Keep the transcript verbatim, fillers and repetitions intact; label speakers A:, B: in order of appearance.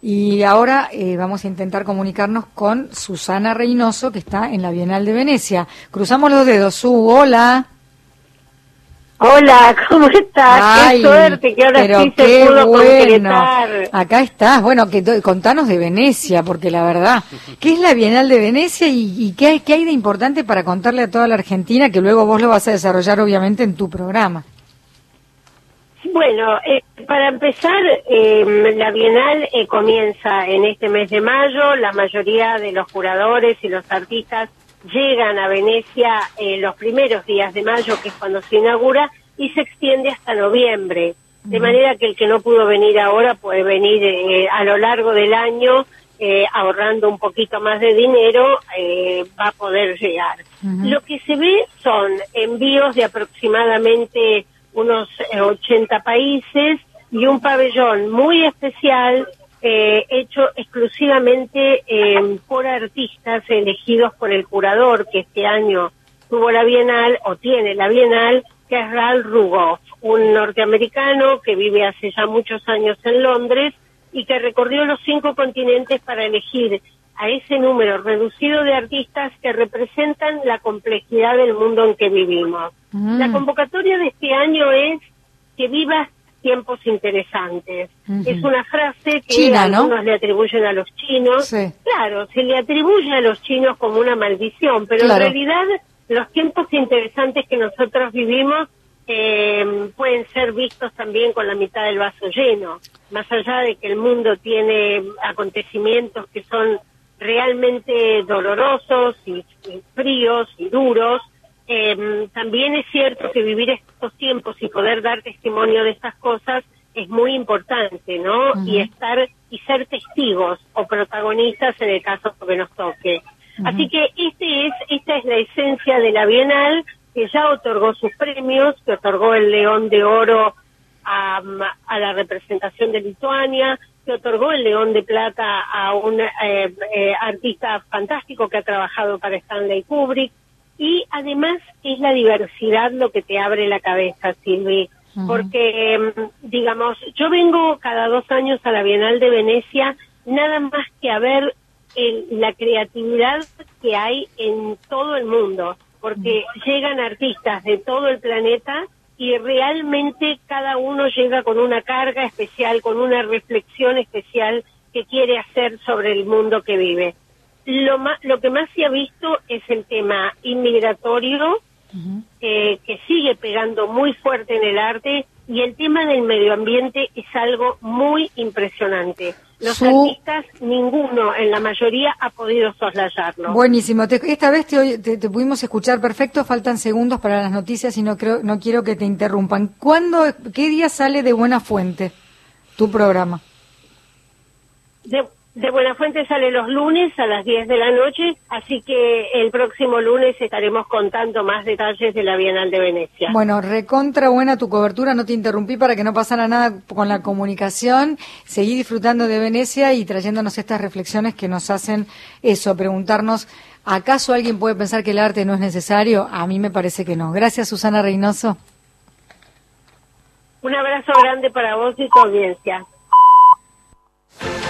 A: Y ahora eh, vamos a intentar comunicarnos con Susana Reynoso, que está en la Bienal de Venecia. Cruzamos los dedos. Su, hola.
B: Hola, ¿cómo estás?
A: Ay,
B: qué suerte que ahora
A: pero
B: sí
A: qué
B: se pudo
A: bueno.
B: concretar.
A: Acá estás. Bueno, que contanos de Venecia, porque la verdad, ¿qué es la Bienal de Venecia y, y qué, hay, qué hay de importante para contarle a toda la Argentina, que luego vos lo vas a desarrollar obviamente en tu programa?
B: Bueno, eh, para empezar, eh, la Bienal eh, comienza en este mes de mayo. La mayoría de los curadores y los artistas llegan a Venecia eh, los primeros días de mayo, que es cuando se inaugura, y se extiende hasta noviembre. De manera que el que no pudo venir ahora puede venir eh, a lo largo del año, eh, ahorrando un poquito más de dinero, eh, va a poder llegar. Uh-huh. Lo que se ve son envíos de aproximadamente unos eh, ochenta países y un pabellón muy especial eh, hecho exclusivamente eh, por artistas elegidos por el curador, que este año tuvo la Bienal, o tiene la Bienal, que es Ral Rugoff, un norteamericano que vive hace ya muchos años en Londres y que recorrió los cinco continentes para elegir a ese número reducido de artistas que representan la complejidad del mundo en que vivimos. Mm. La convocatoria de este año es que vivas tiempos interesantes. Mm-hmm. Es una frase que China, algunos ¿no? le atribuyen a los chinos. Sí. Claro, se le atribuye a los chinos como una maldición, pero claro. en realidad los tiempos interesantes que nosotros vivimos eh, pueden ser vistos también con la mitad del vaso lleno. Más allá de que el mundo tiene acontecimientos que son realmente dolorosos y, y fríos y duros, eh, también es cierto que vivir estos tiempos y poder dar testimonio de estas cosas es muy importante, ¿no? Uh-huh. Y estar y ser testigos o protagonistas en el caso que nos toque. Uh-huh. Así que este es esta es la esencia de la Bienal, que ya otorgó sus premios, que otorgó el León de Oro a, a la representación de Lituania, que otorgó el León de Plata a un eh, eh, artista fantástico que ha trabajado para Stanley Kubrick, y además es la diversidad lo que te abre la cabeza, Silvi, uh-huh. porque, eh, digamos, yo vengo cada dos años a la Bienal de Venecia, nada más que a ver el, la creatividad que hay en todo el mundo, porque uh-huh. llegan artistas de todo el planeta y realmente cada uno llega con una carga especial, con una reflexión especial que quiere hacer sobre el mundo que vive. Lo, más, lo que más se ha visto es el tema inmigratorio, uh-huh. eh, que sigue pegando muy fuerte en el arte, y el tema del medio ambiente es algo muy impresionante. Los Su... artistas, ninguno, en la mayoría, ha podido soslayarlo.
A: Buenísimo. Te, esta vez te, te, te pudimos escuchar perfecto. Faltan segundos para las noticias y no creo, no quiero que te interrumpan. ¿Cuándo, qué día sale de Buena Fuente tu programa?
B: De, de Buena Fuente sale los lunes a las diez de la noche, así que el próximo lunes estaremos contando más detalles de la Bienal de Venecia.
A: Bueno, recontra buena tu cobertura, no te interrumpí para que no pasara nada con la comunicación. Seguí disfrutando de Venecia y trayéndonos estas reflexiones que nos hacen eso, preguntarnos, ¿acaso alguien puede pensar que el arte no es necesario? A mí me parece que no. Gracias, Susana Reynoso.
B: Un abrazo grande para vos y tu audiencia.